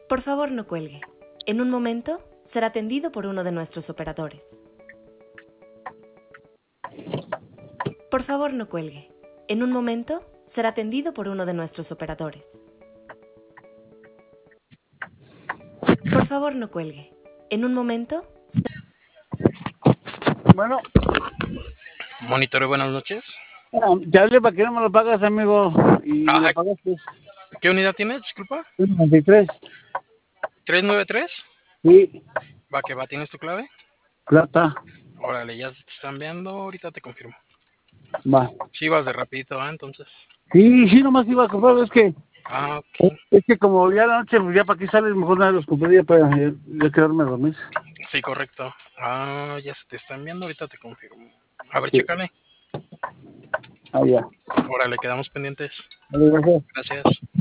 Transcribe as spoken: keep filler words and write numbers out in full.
Por favor, no cuelgue. En un momento será atendido por uno de nuestros operadores. Por favor, no cuelgue. En un momento será atendido por uno de nuestros operadores. Por favor, no cuelgue. En un momento... Bueno, Monitoreo, buenas noches. ah, te hablé para que no me lo pagas, amigo, y me Ah, lo pagaste. ¿qué unidad tienes? Disculpa. noventa y tres. ¿trescientos noventa y tres? Sí, Va que va, ¿tienes tu clave? plata. Órale, ya se te están enviando, ahorita te confirmo. Va. Sí, vas de rapidito, ¿ah? Entonces. Sí, sí, nomás iba a comprar, es que, Ah, ok. es que como ya la noche, pues ya para aquí sales, mejor nada los compraría para ya, ya quedarme a dormir. Sí, correcto. Ah, ya se te está enviando, ahorita te confirmo. A ver, Sí. chécale. Ah, ya. Órale, quedamos pendientes. Vale, gracias. Gracias.